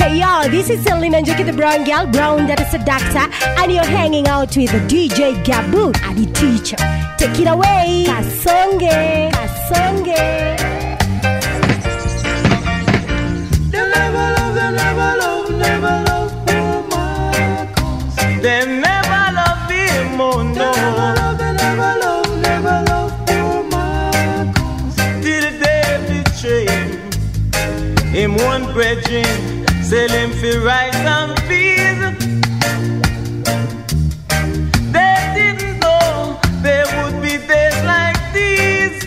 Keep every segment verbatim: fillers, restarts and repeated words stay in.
Hey y'all, this is Selena Njoki, the brown girl, brown that is a doctor, and you're hanging out with the D J Gabu and the teacher. Take it away, Kasonge, Kasonge. They never love, they never love, never love woman. They never love him, oh no. They never love, they never love, never love woman. Till they betray him, him one brethren. Sell him for rice and peas. They didn't know there would be days like these.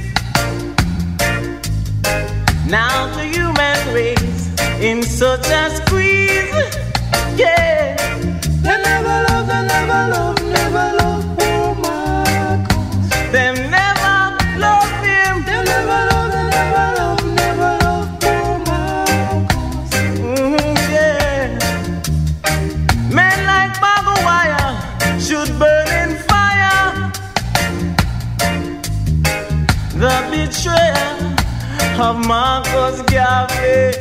Now the human race in such a squeeze. Yeah. They never love, they never love, never love woman. Them never love him. They never love, they never love, never love woman. Mm-hmm, yeah. Men like barbed wire should burn in fire. The betrayer of Marcus Garvey.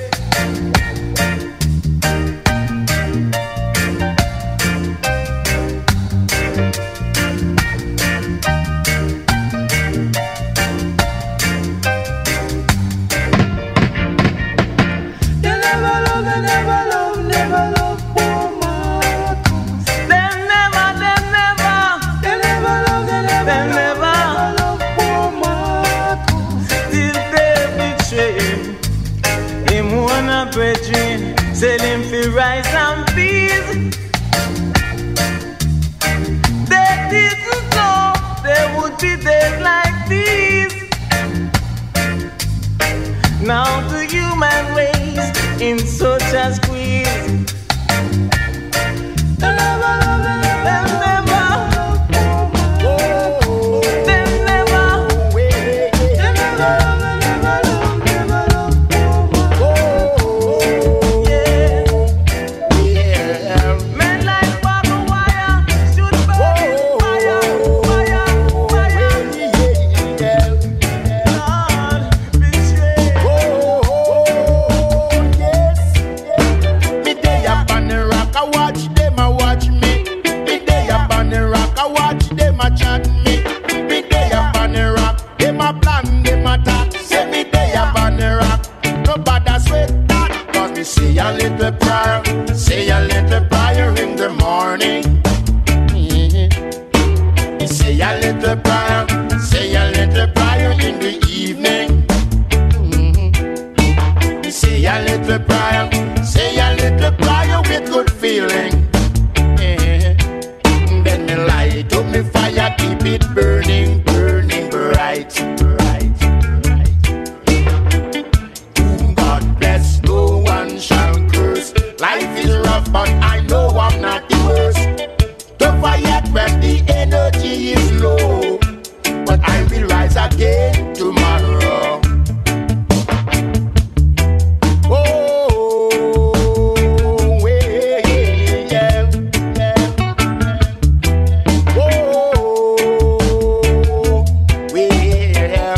Sell him for rice and peas. They didn't know there would be days like these. Now the human race in such a squeeze. They never love, they never, they never, they never, say a little prayer, say a little prayer in the morning. Mm-hmm. Say a little prayer, say a little prayer in the evening. Mm-hmm. Say a little prayer, say a little prayer with good feeling. Mm-hmm. Then me light up me fire, keep it burning, burning bright. Life is rough, but I know I'm not the worst. Don't forget when the energy is low, but I will rise again tomorrow. Oh, yeah, yeah, yeah. Oh, yeah.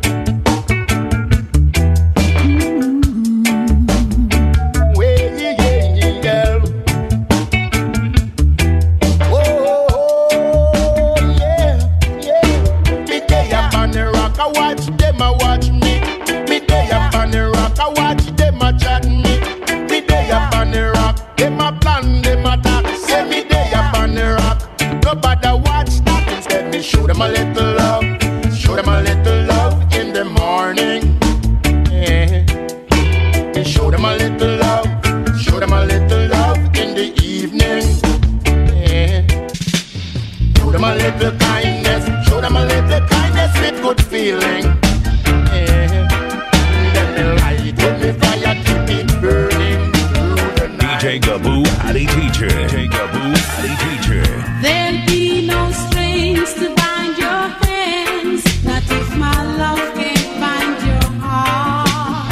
Show them a little love, show them a little love in the morning. Yeah. Show them a little love, show them a little love in the evening. Yeah. Show them a little kindness, show them a little kindness with good feeling. Yeah. Then the light with the fire keep it burning through the night. D J Gabu, Addy Teacher. D J Gabu, Addy Teacher. There'll be no strings to bind your hands, not if my love can't find your heart.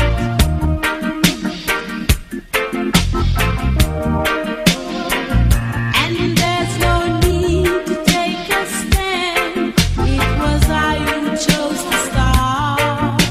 And there's no need to take a stand, it was I who chose to start.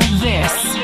this.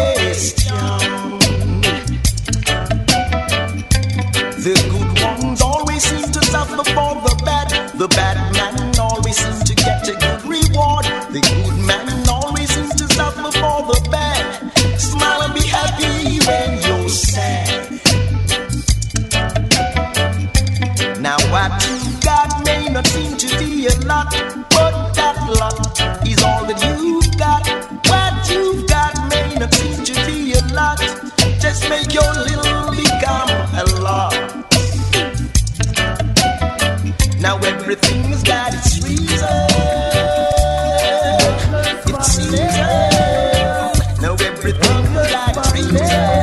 The good ones be a lot, but that lot is all that you've got. What you've got may not seem to be a lot. Just make your little become a lot. Now everything's got its reason. It's season. Now everything's got its reason.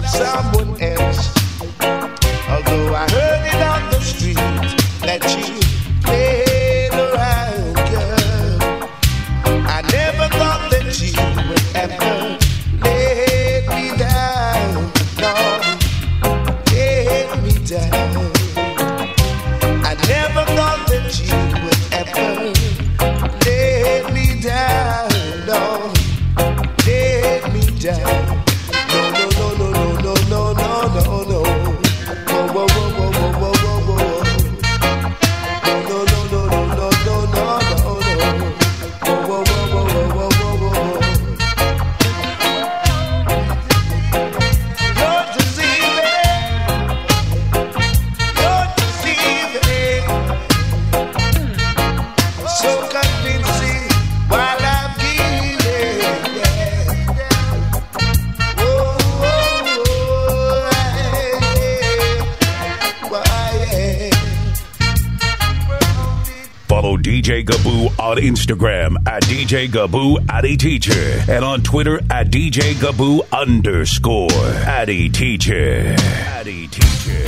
love someone else. Although I heard it on the street that you played around, girl. I never thought that you would ever let me down. No, let me down. I never thought that you would ever let me down. No, let me down. No, no, no, no, no, no, no, no, no, no. Whoa, whoa, whoa, whoa, whoa, whoa, whoa, whoa. No, no, no, no, no, no, no, no, no. Whoa, whoa, whoa, whoa, whoa, whoa, whoa. You're deceiving. You're deceiving. So convincing while I'm giving. Whoa, whoa, whoa, yeah. Why, yeah. Follow D J Gaboo on Instagram at D J Gaboo Addy Teacher and on Twitter at D J Gaboo underscore Addy Teacher. Addy Teacher.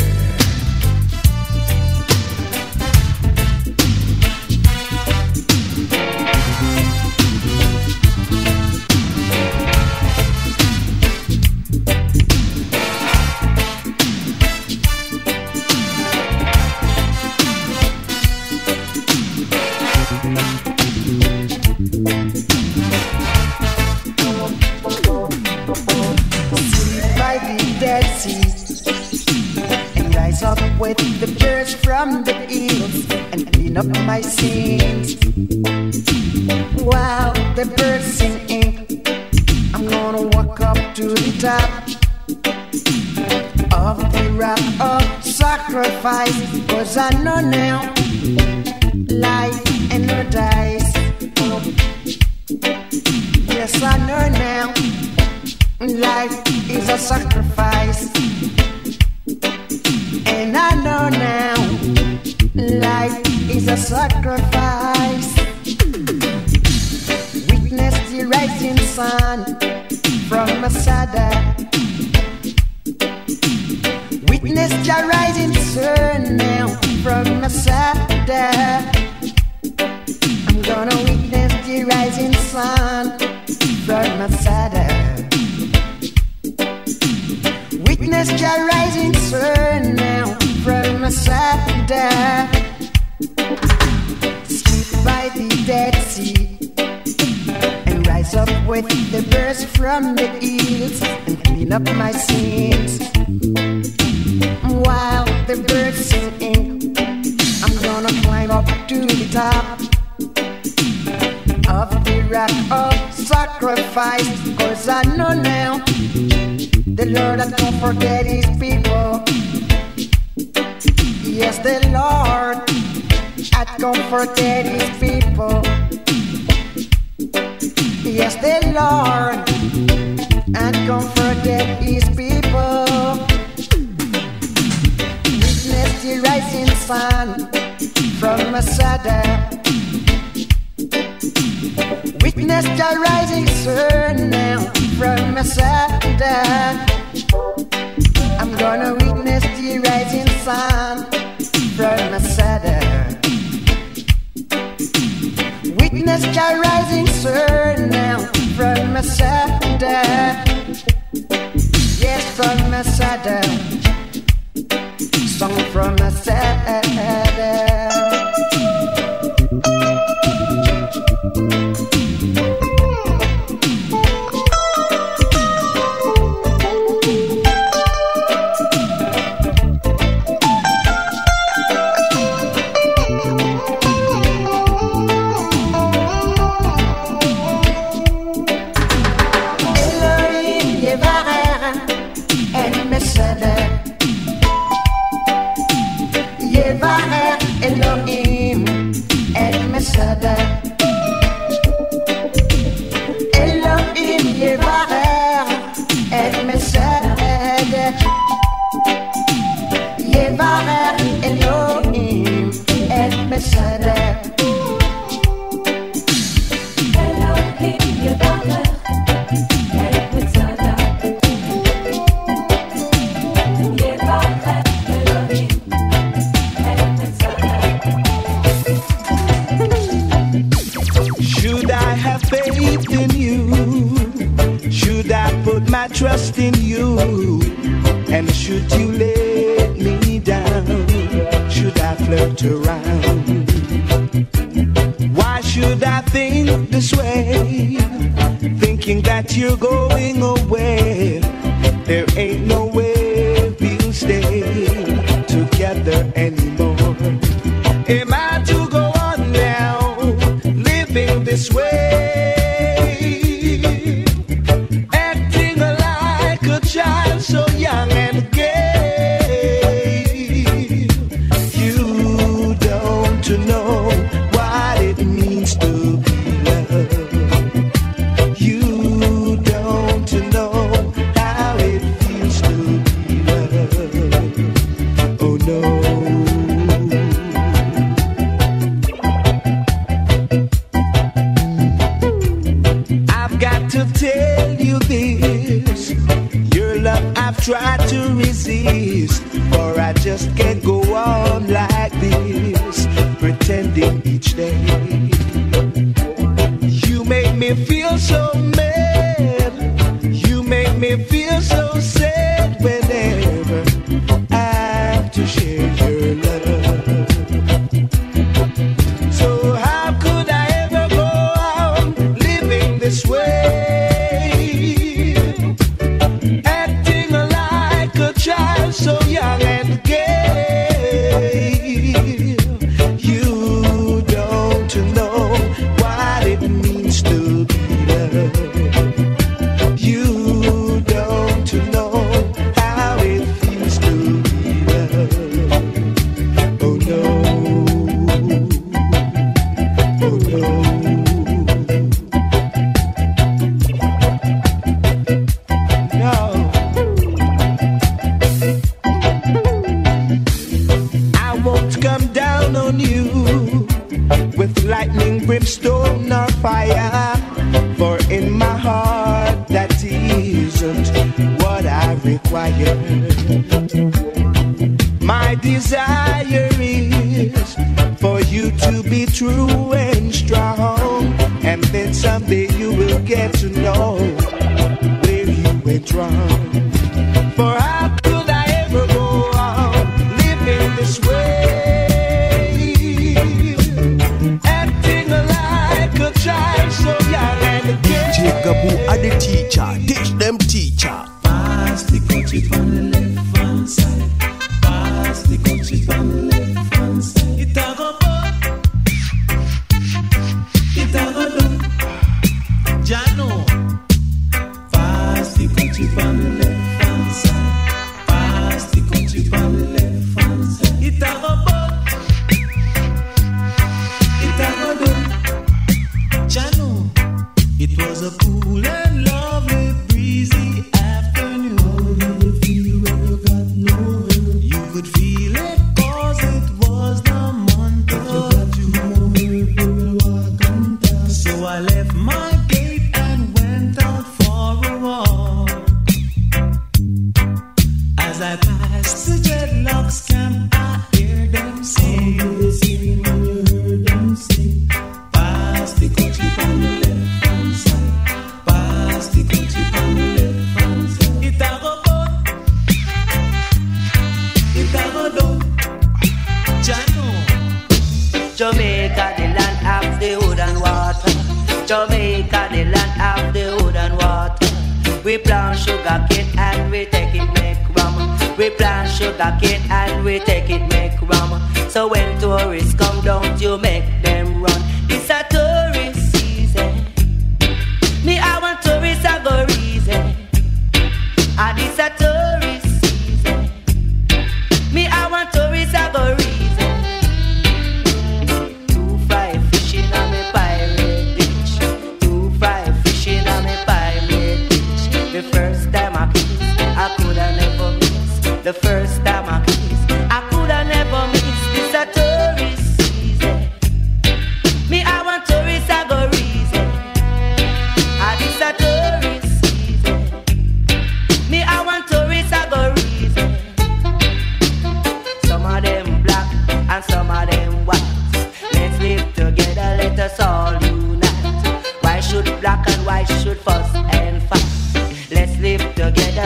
By the Dead Sea and rise up with the birds from the hills and clean up my sins. While the birds singing, I'm gonna walk up to the top of the rock of sacrifice, 'cause I know now life and no dice. Yes, I know now life is a sacrifice, and I know now life is a sacrifice. Witness the rising sun from Masada. Witness the rising sun now from Masada. I'm gonna witness the rising sun from Masada. Witness the rising sun now from Masada. Sleep by the Dead Sea and rise up with the birds from the hills and clean up my sins. While the birds singing, I'm gonna climb up to the top of the rock of sacrifice, 'cause I know now the Lord has comforted his people. Yes, the Lord has comforted his people. Yes, the Lord has comforted his people. Witness the rising sun from Masada. Witness the rising sun now from Masada. I'm gonna witness the rising sun from Masada. Witness the rising sun now from Masada. Yes, from Masada. Song from Masada. trust in you. And should you let me down, should I flirt around? Why should I think this way, thinking that you're going away? There ain't no way we'll stay together anymore. Am I to go on now, living this way, acting like a child so young and gay? You don't know what it means to be loved. You don't know how it feels to be loved. Oh no. I've got to tell you this, your love I've tried to resist, for I just can't go on like this, pretending each day. You make me feel so mad, you make me feel so sad whenever I have to share your love. So how could I ever go on living this way, acting like a child so young and gay? You don't know what it means to be loved. You don't know how it feels to be loved. Oh no. Oh no. No. I won't come down on you with lightning, brimstone, or fire, for in my heart that isn't what I require. My desire is for you to be true and strong, and then someday you will get to know where you went wrong. For how could I ever go on living this way, acting like a child so young and gay? D J Gabu are the teacher, teach them teacher. Pass the country on the left hand side. Pass the country on the left hand side. It a go up, it a go down. Jano. Pass the country on the left hand side. Pass the country on the left hand side. It a go up, it a go down. Jano. It was a cool and lovely, breezy afternoon. You feel when you got no help. You could feel it 'cause it was the month of June. You will walk on down. So I left my gate and went out for a walk. As I passed the dreadlocks camp, I hear them sing. Oh, you sing when you heard them sing. Pass the country on the left hand side. Pass the country on the left hand side. It a go up, it a go down. Jano. Jamaica, the land of the wood and water. Jamaica, the land of the wood and water. We plant sugar cane and we take it make rum. We plant sugar cane and we take it make rum. So when tourists come, don't you make them run. It's a tourist season. Me, I want tourists, I go reason. And it's a tourist season. Me, I want tourists, I go reason. Two fried fishing on me pirate beach. Two fried fishing on me pirate beach. The first time I kissed, I coulda never miss. The first time I kissed, I coulda never miss. It's a tourist season. Me, I want tourists, I go reason. And it's a tourist season. Me, I want tourists, I go reason. Some of them black and some of them white. Let's live together, let us all unite. Why should black and white should fuss and fight? Let's live together,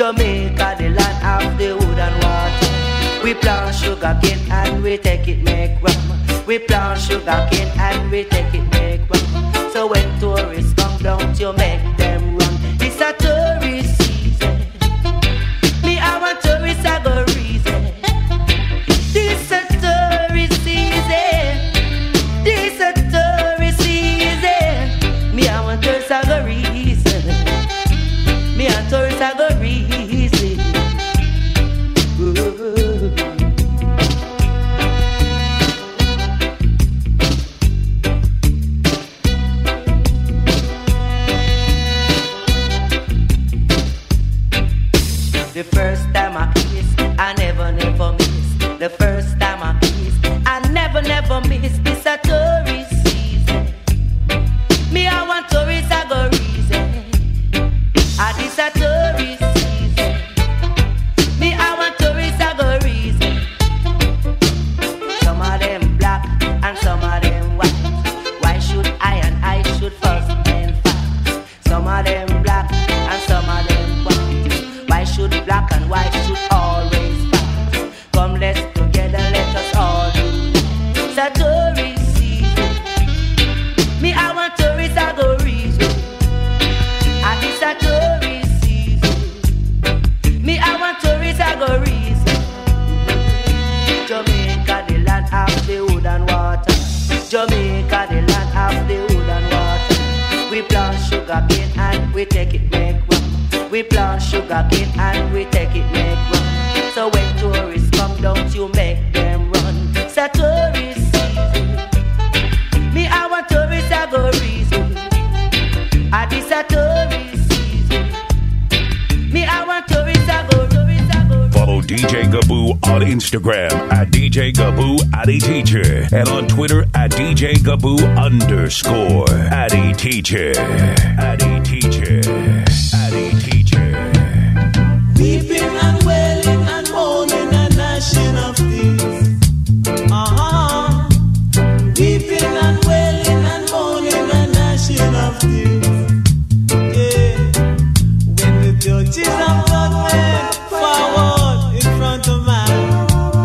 Jamaica, the land of the wood and water. We plant sugar cane and we take it make rum. We plant sugar cane and we take it make rum. So when tourists come down, you make them run. It's a tourist season. Me, I want tourists, I go reason. This a tourist season. This a tourist season. Me, I want tourists, I go reason. Me and tourists, I go reason. Ooh. The first time I kiss, I never, never miss. The first time I kiss, I never, never miss. This a tourist season. Me, I want tourists, I go reason. Ah, this a tourist season. Me, I want tourists, I go reason. Some of them black and some of them white. Why should I and I should first and fight? Some of them black and some of them white. Why should black and white should always fight? Come, let's together, let us all do that. It's a tourist season. Me, I want tourists, I go reason. And it's a tourist season. Me, I want tourists, I go reason. Jamaica, the land of the wood and water. Jamaica, the land of the wood and water. We plant sugar cane and we take it make rum. We plant sugar cane and we take it make rum. So when tourists come, don't you make them run. It's a tourist season. Me, I want tourists, I go reason. And it's a tourist season. Me, I want tourists, I go, tourists, I go. Follow D J Gaboo on Instagram at D J Gaboo Addy Teacher and on Twitter at D J Gaboo underscore Addy Teacher. Addy Teacher. Addy Teacher. Weeping and wailing and moaning and gnashing of teeth. Uh-huh. Weeping and wailing and moaning and gnashing of teeth. Yeah. When the judges of judgment forward in front of man,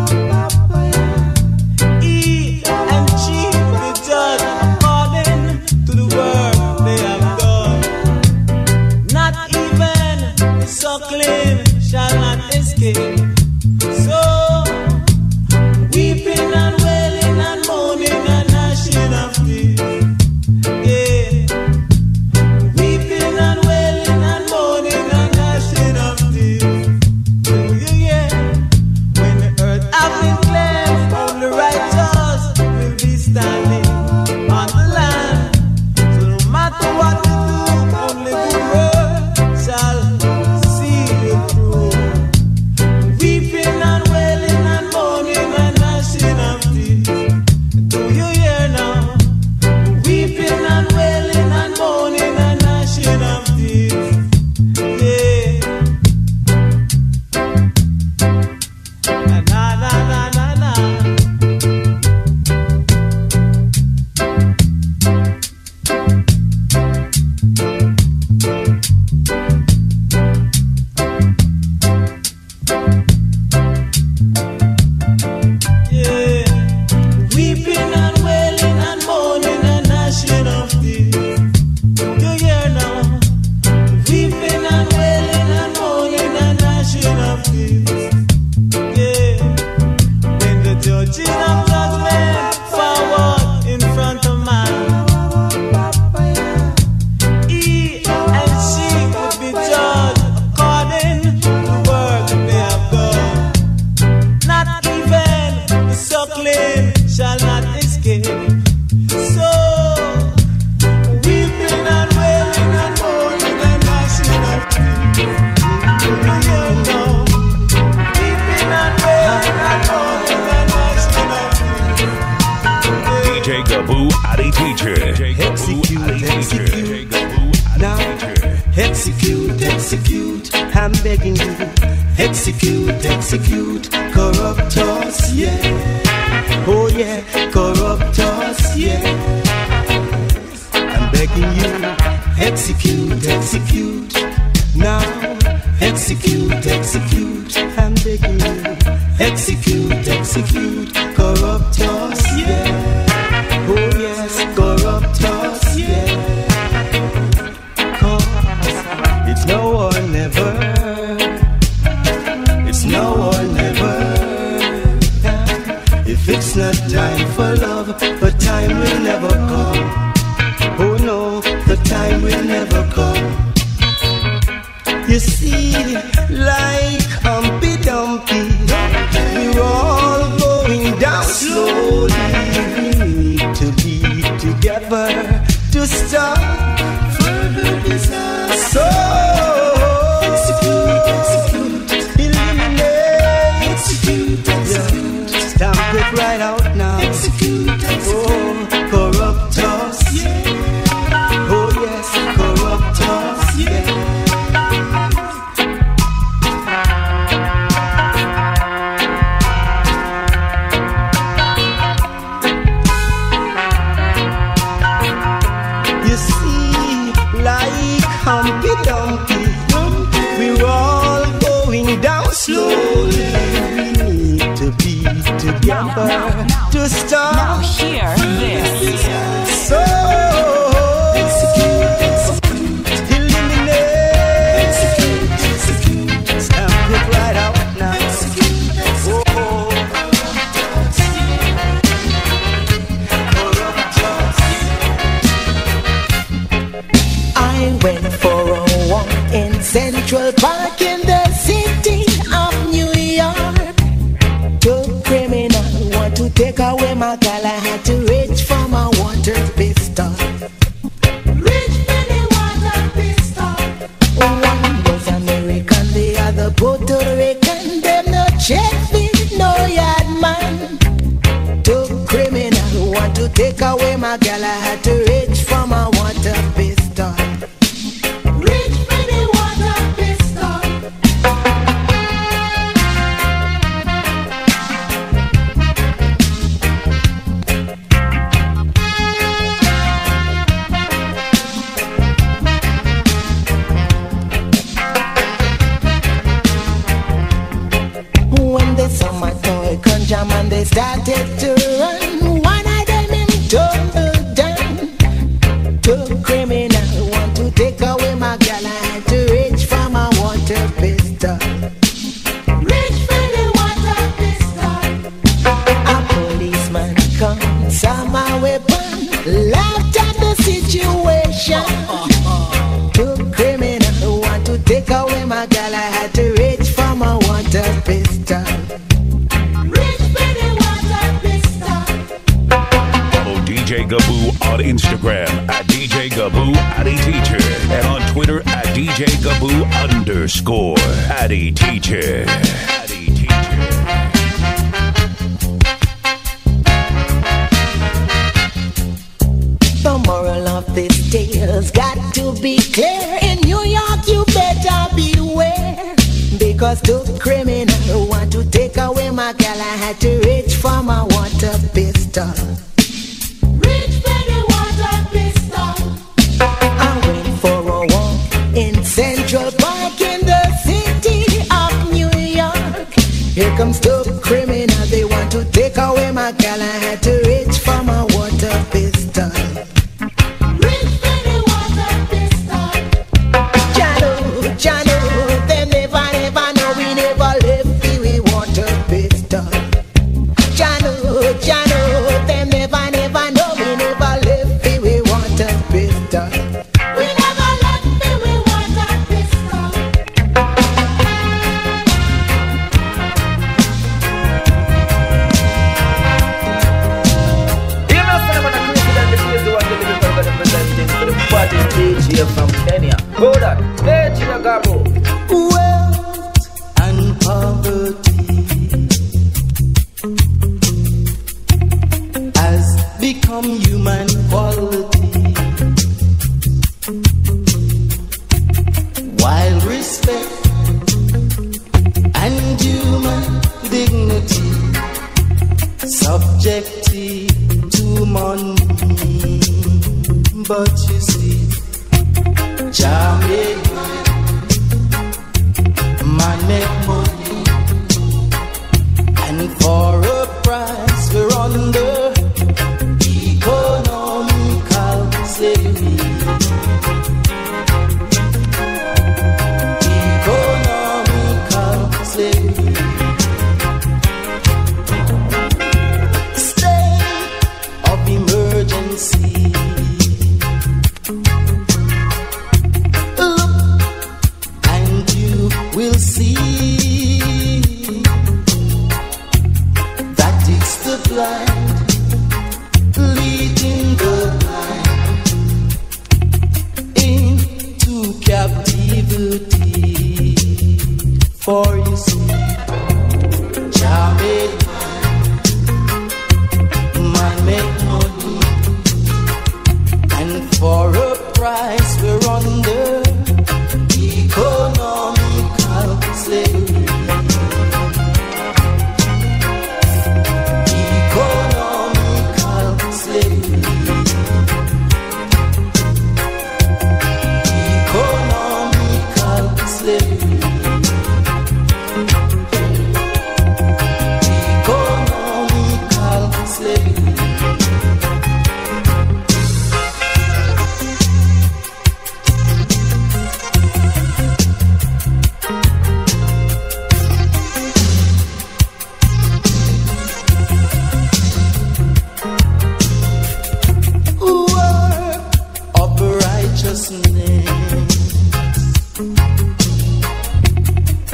he and she will be judged according to the work they have done. Not even the suckling shall not escape. So, weeping and wailing and moaning and gnashing of teeth. Yeah. Weeping and wailing and moaning and gnashing of teeth. Do you hear? When the earth has been cleansed, only righteous will be standing on the land. So no matter what we do, only the word shall see you through. Weeping and wailing and moaning and gnashing of teeth. Do you hear now? Weeping and wailing and moaning and gnashing of teeth. Yeah. Na na na na na. Yeah. Weeping and wailing and moaning and gnashing of teeth. Do you hear now? Weeping and wailing and moaning and gnashing of teeth. Yeah. When the judges of judgment forward in front of man, he and she will be judged according to the work they have done. Not even the suckling shall not escape. So, weeping and wailing and moaning and gnashing of teeth. Do you hear now? Weeping and wailing and moaning and gnashing of teeth. D J Gaboo Addy Teacher. Execute, execute. Now, execute, execute. I'm begging you. Execute, execute. Corrupt us, yeah. Oh yeah, corrupt us, yeah. I'm begging you. Execute, execute. Now, execute. execute, execute. I'm begging you, execute, execute. Corruptors, yeah. Oh yes, corruptors, yeah. Cause it's now or never. It's now or never. If it's not time for love, the time will never come. Oh no, the time will never come. You see, like Humpy Dumpy, we're all going down slowly. We need to be together to stop further disaster. So execute, execute, eliminate, execute, execute. Yeah. Stamp it right out now. Execute, execute. Oh, corruptors, yeah. Oh yes, corruptors, yeah. Humpy Dumpy, we're all going down slowly. We need to be together now, now, now. To start. Now hear this. So execute, execute, eliminate, execute, execute. Stamp it right out now. Execute, execute. Oh. I went for a walk in Central Park in the city of New York. Two criminals want to take away my girl. I had to reach for my water pistol. Reach for the water pistol. One was American, the other Puerto Rican. Them no check feet, no yard man. Two criminals want to take away my girl. I had to reach for my water pistol. Jam and they started to run. One of them him tumbled down. Two criminals want to take away my girl. I had to reach for my water pistol. Reach for the water pistol. A policeman come, saw my weapon, laughed at the situation. Two criminals want to take away my girl. I had to reach for my water pistol. D J Gaboo on Instagram at D J Gaboo Addy Teacher and on Twitter at D J Gaboo underscore Addy Teacher. Addy Teacher. The moral of this tale's got to be clear. In New York, you better beware. Because two criminals want to take away my girl. I had to reach for my water pistol. Central Park in the city of New York. Here comes two criminals, they want to take away my girl. I had to reach for my water pistol. Reach for the water pistol. Jano, Jano, them never, never know we never left the water pistol. Jano, Jano, them never, never know we never left the water pistol. From Kenya. Hold on. Hey, Gina Gabo. Wealth and poverty has become human quality, while respect and human dignity subjected to money. But you see, Jah made man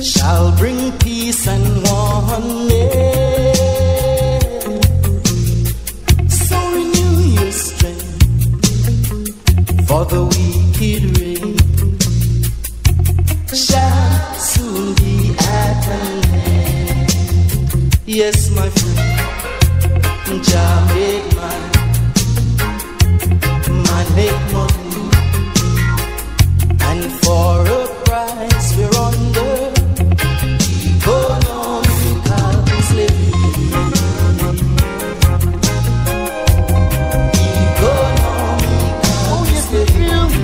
shall bring peace and harmony. So renew your strength, for the wicked reign shall soon be at an end. Yes, my friend, Jah make man, man make money, and for a price we're under economical slavery. Economical slavery.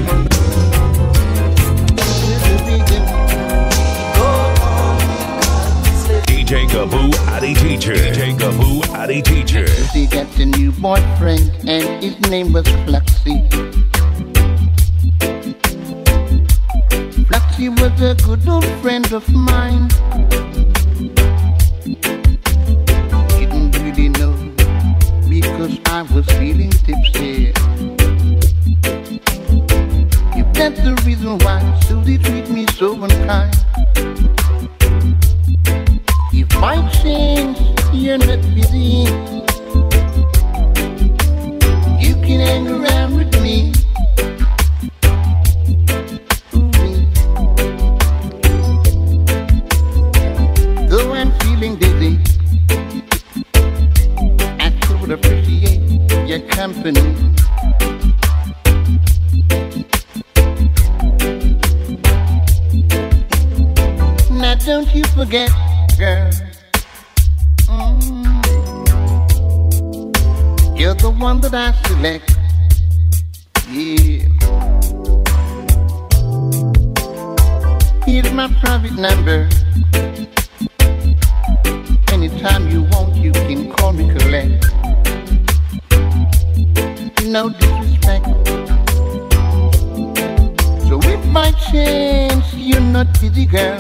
D J Gaboo Addy Teacher. D J Gaboo Addy Teacher. He got a new boyfriend and his name was Fluxy. Fluxy was a good old friend of mine. Didn't really know because I was feeling tipsy. If that's the reason why Susie treat me so unkind. If I change, you're not busy. You can hang around with me. Though I'm feeling dizzy, I could appreciate your company. Now don't you forget, girl, mm, you're the one that I select. Yeah. Here's my private number. Anytime you want, you can call me collect. No disrespect. So if by chance you're not busy, girl,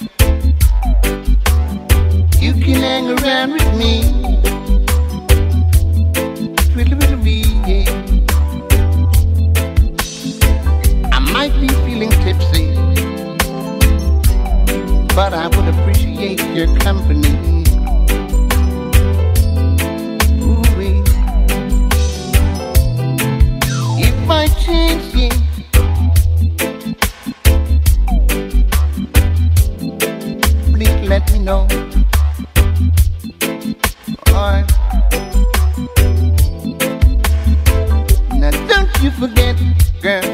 you can hang around with me. Twiddle, twiddle, yeah. I might be feeling tipsy, but I would appreciate your company. Ooh-wee. If by chance, yeah, please let me know. Alright. Now don't you forget, girl,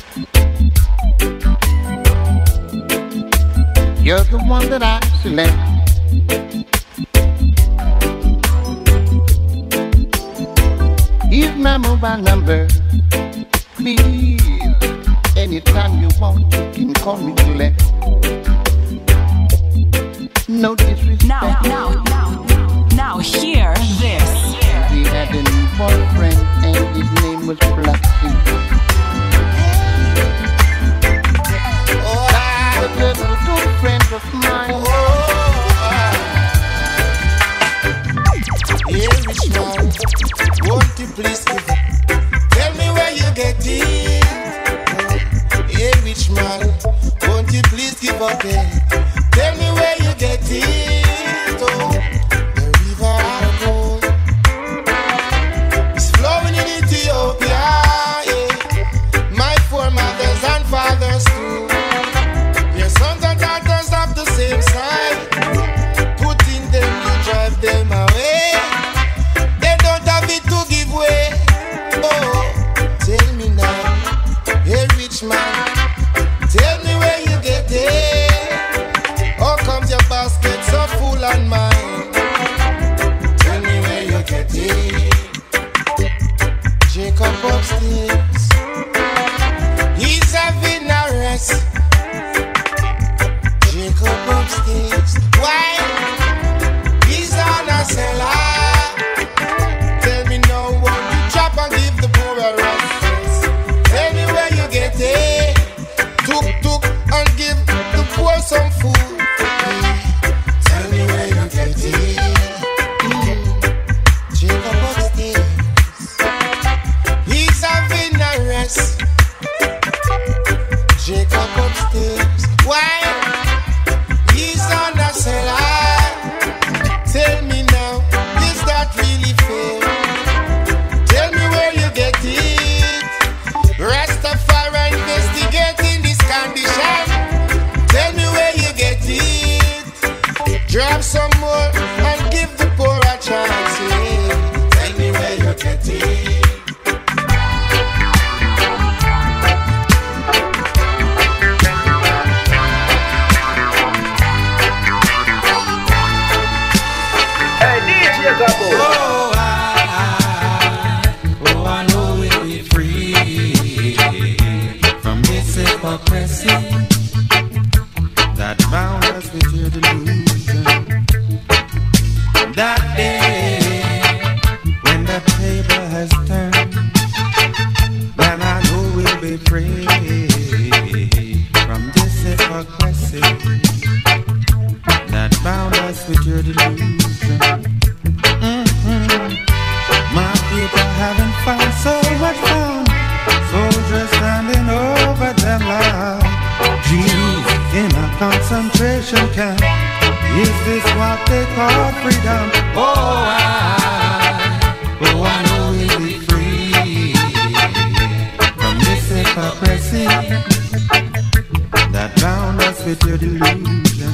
you're the one that I select. Here's my mobile number. Please, anytime you want, you can call me collect. No disrespect. Now, now, now, now, hear this. We had a new boyfriend and his name was Fluxy. A good old friend of mine. Hey, rich man, won't you please give up? Tell me where you get it. Hey, rich man, won't you please give up? Hey? Tell me where you get it. Oh, the river I know is flowing in Ethiopia. Yeah. My foremothers and fathers too. Your sons and daughters of the same side. Putting them, you drive them away. They don't have it to give way. Oh, tell me now, hey rich man, tell me where you get it. How comes your baskets of oppressive that bound us with your delusion. Mm-hmm. My people haven't found so much fun. Soldiers standing over their lives. Jews in a concentration camp. Is this what they call freedom? Oh, I, oh, I know we'll be free from this hypocrisy that bound us with your delusion.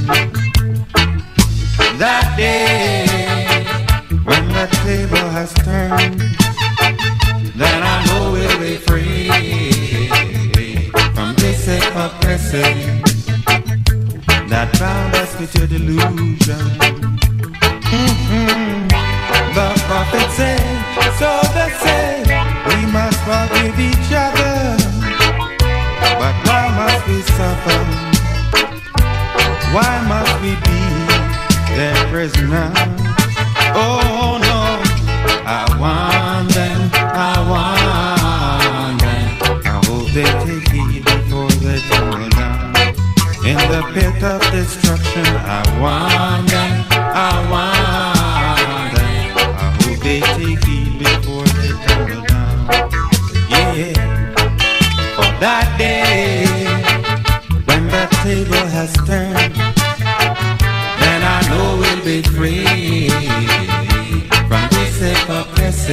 That day when the table has turned, then I know we'll be free from this hypocrisy that bound us with your delusion. Mm-hmm. The prophet said, so they say, we must forgive each other. But why must we suffer? Why must we be their prisoner? Oh no, I want them, I want them. I hope they take heed before they tumble down in the pit of destruction. I want them, I want them. I hope they take heed before they tumble down. Yeah, for that day when the table has turned, then I know we'll be free from this hypocrisy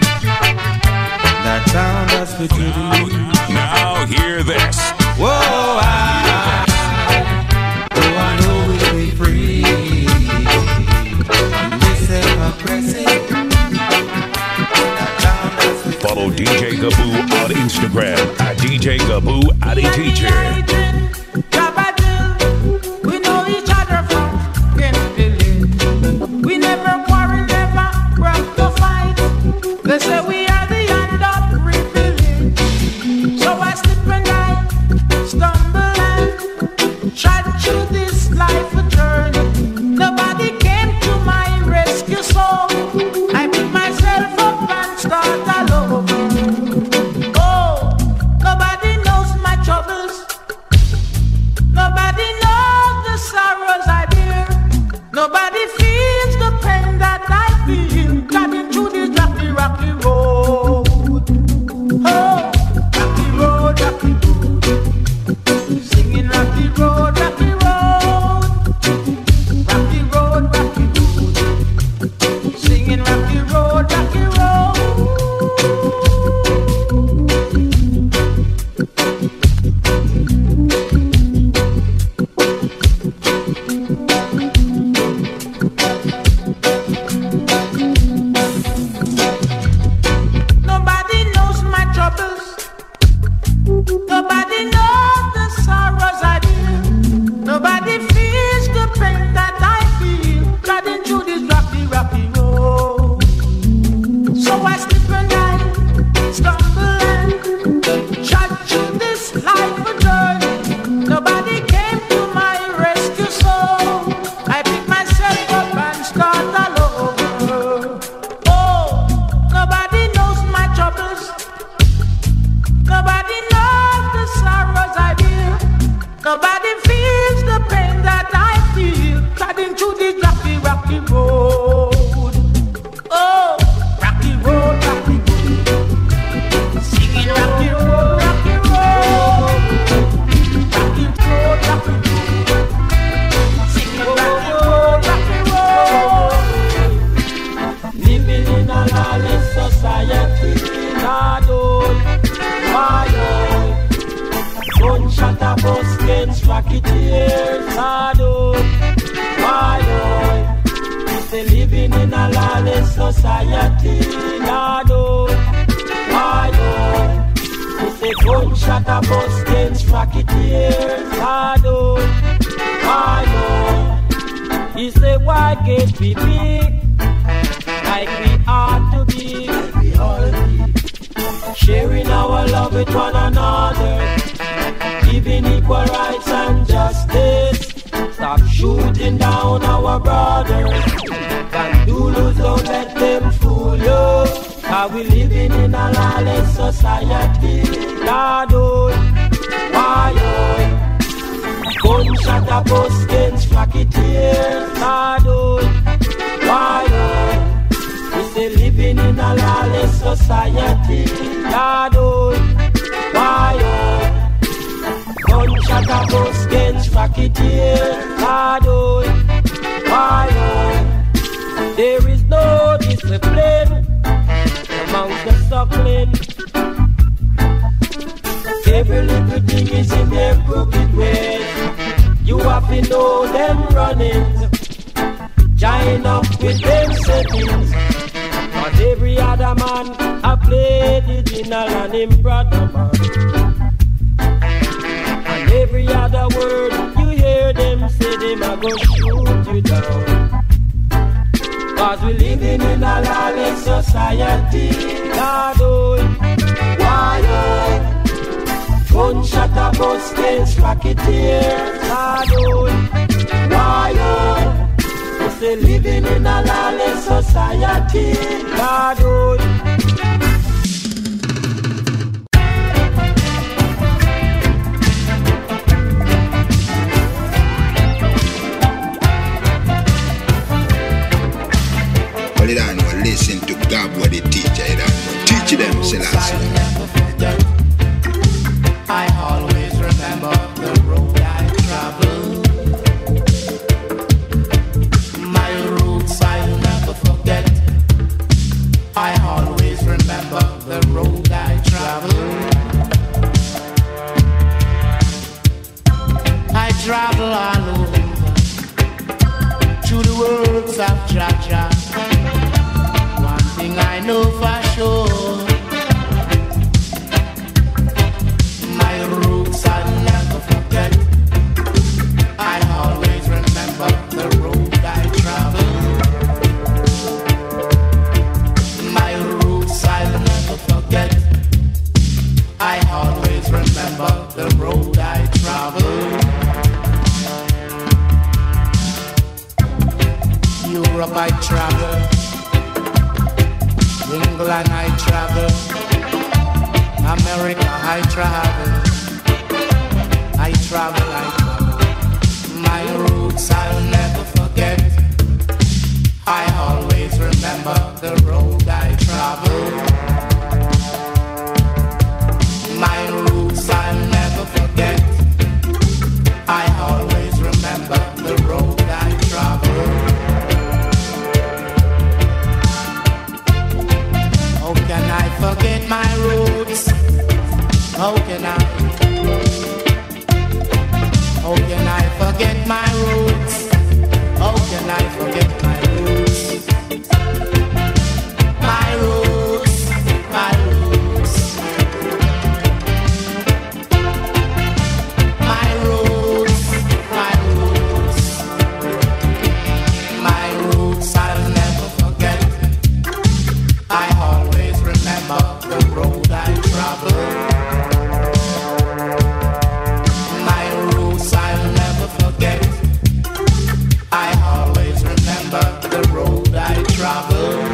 that bound us with your delusion. Now hear this. Whoa, I, oh, I know we'll be free from this hypocrisy that bound us with. Follow D J Gaboo on Instagram at D J Gaboo Addy Teacher. We know each other from Kenville. We never quarrel, never grab to fight. They say we are the end of rebuilding. So I slip and I stumble and try to choose this life a journey. Nobody came to my rescue, so I pick myself up and start all over. Oh, nobody knows my troubles. Nobody knows the sorrows I bear. Nobody feels the pain that I feel. Driving through this rocky, rocky road. Oh, rocky road, rocky road. Singing rocky road, rocky road. Rocky road, rocky road. Singing rocky road, rocky road. Nobody knows my troubles. Nobody knows the sorrows I bear. Nobody feels the pain that I feel. Riding through this rocky, rocky road. So I slip and I stumble and trudge through this life a journey. Nobody came to my rescue, so I pick myself up and start all over. Oh, nobody knows my troubles. Nobody knows the sorrows I bear. Nobody feels the pain that I feel. Trotting through this rocky, rocky road. Oh, rocky road, rocky road. Singing rocky road, rocky road. Rocky road, rocky road. Singing rocky road, rocky road. Living in a lawless society, Lord, oh, why, oh. Gunshot a bus gets racketeers, Lord, oh, why, oh. They living in a lawless society, Lord, oh, why, oh. They gunshot a bus gets racketeers, Lord, oh, why, oh. He say why can't we be like we ought to be, like we ought to be, sharing our love with one another, giving equal rights and justice. Stop shooting down our brothers. Candulus, don't let them fool you. Are we living in a lawless society? Lord, oh, why, oh. Gunshot a bust against racketeers. Lord, oh, why, oh? We say living in a lawless society. Lord, oh, why, oh? Gunshot a bust against racketeers. Lord, oh, why, oh? There is no discipline amongst the suckling. Every little thing is in their crooked ways. You have to know them running. Join up with them settings. But every other man I play the original and him brother man. And every other word you hear them say, them a go shoot you down. Cause we living in a lawless society. Lord, oh, why, oh? Gunshot a bust against racketeers. Lord, oh, why, oh? We say living in a lawless society. Lord, oh. Well, you don't know, listen to God what they teach you, you don't know. Teach them, Selassie. I always remember the road I traveled. My roots I'll never forget. I always remember the road I traveled. I travel all over through the words of Jah Jah. One thing I know for sure, my roots I'll never forget. I always remember the road I traveled. My roots I'll never forget. I always remember the road I traveled. Europe I travel, England I travel, America I travel, I travel, I travel. My roots I'll never forget. I always remember the road I travel. My roots I'll never forget. I always remember the road I travel. How can I forget my roots? How can I? How can I forget my roots? How can I forget my roots? My roots, my roots. My roots, my roots. My roots I'll never forget. I always remember the road I traveled. My roots I'll never forget. I always remember the road I traveled.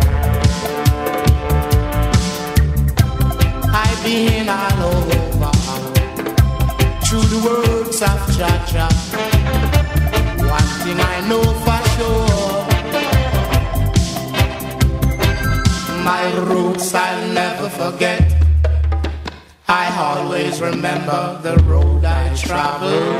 I've been all over through the words of Jah Jah. One thing I know for sure, my roots I'll never forget. I always remember the road I traveled.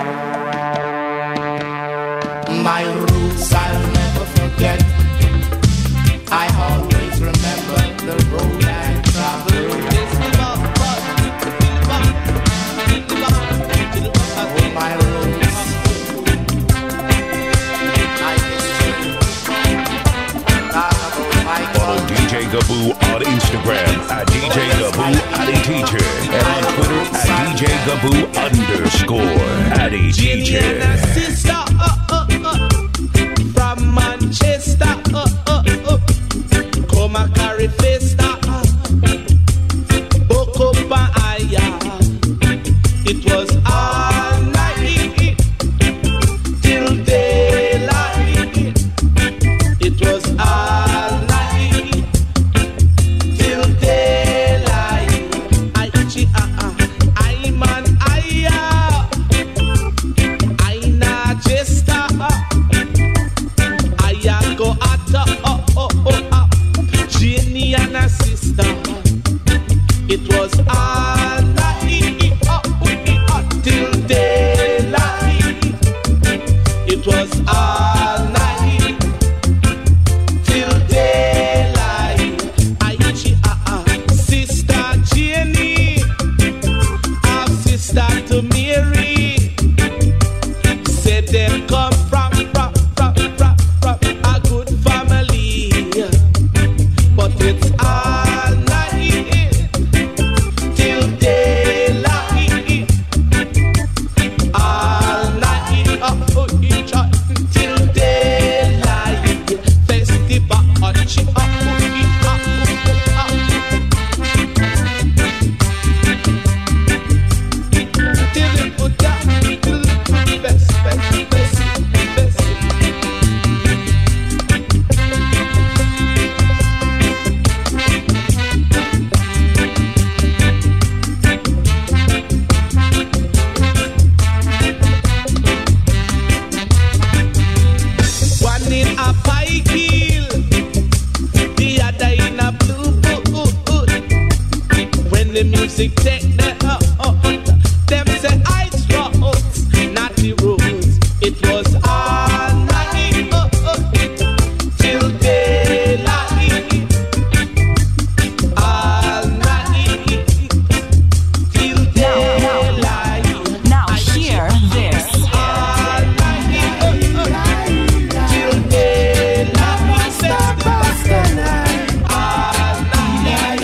My roots I'll never forget. I always remember the road I traveled. Oh, my roots. I Follow D J Gaboo on Instagram at D J Gaboo Addy Teacher and on Twitter at D J Gaboo underscore Addy Teacher. Sister, uh, uh, uh, from Manchester, uh, uh, uh, come and carry festa, uh, Boko Aya. It was all night till daylight. It was all night till daylight. I, I, I, I man, I, It was all night till daylight. I she ah ah, Sister Jenny, our sister to Mary, said them come from from from from from a good family, but it's all night till daylight. All night up each other till daylight. Festival on she up up up. Till it put down till it put best best best best. One in a pike heel, the other in a blue boot. When the music take the up, up, them say ice rocks, not the rules. It was all night uh, uh, till daylight. All night till daylight. Now hear this. All night uh, uh, till daylight. All night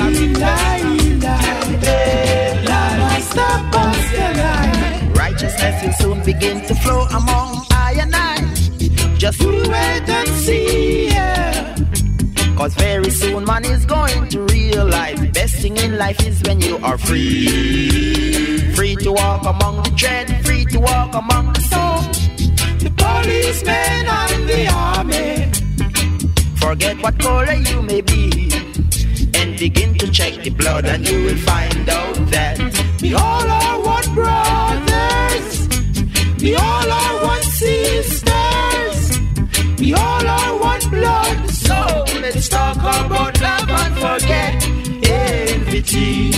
righteousness will soon begin to flow among I and I. Just wait and see, yeah. Cause very soon man is going to realize best thing in life is when you are free. Free to walk among the dread, free to walk among the soul. The policemen and the army. Forget what color you may be and begin to check the blood, and you will find out that we all are one brothers, we all are one sisters, we all are one blood. So let's talk about love and forget envy.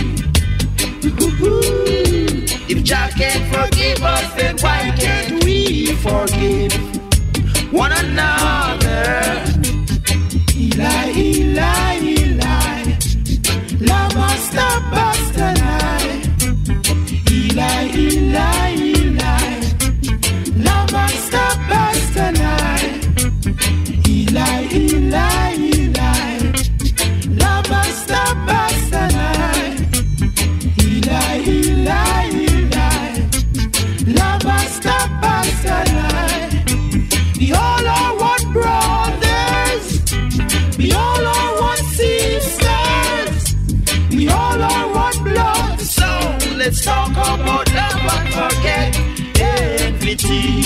If Jah can't forgive us, then why can't we forgive one another? Eli, Eli, Eli, love stop us tonight. Eli, Eli, Eli, love stop us tonight. Eli, Eli, Eli, love stop us tonight. Eli, Eli, Eli, love stop us tonight. We all are one brothers, we all are one sisters, we all are one blood. So let's talk about love and forget envy.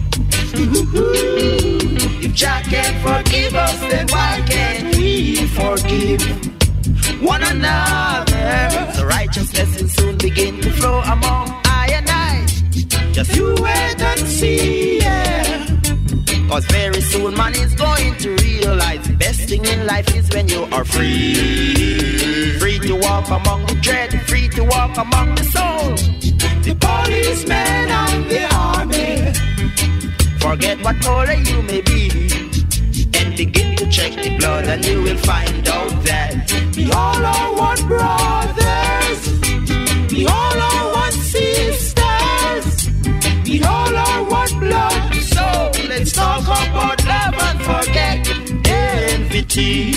If Jah can't forgive us, then why can't we forgive one another? So righteousness will soon begin to flow among I and I. Just you wait and see, yeah. Cause very soon man is going to realize the best thing in life is when you are free. Free to walk among the dread, free to walk among the soul. The policemen and the army. Forget what color you may be and begin to check the blood, and you will find out that we all are one brothers, we all are one sisters, we all are one blood. So let's talk about love and forget envy.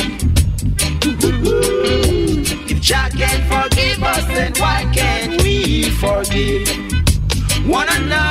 If Jah can't forgive us, then why can't we forgive one another?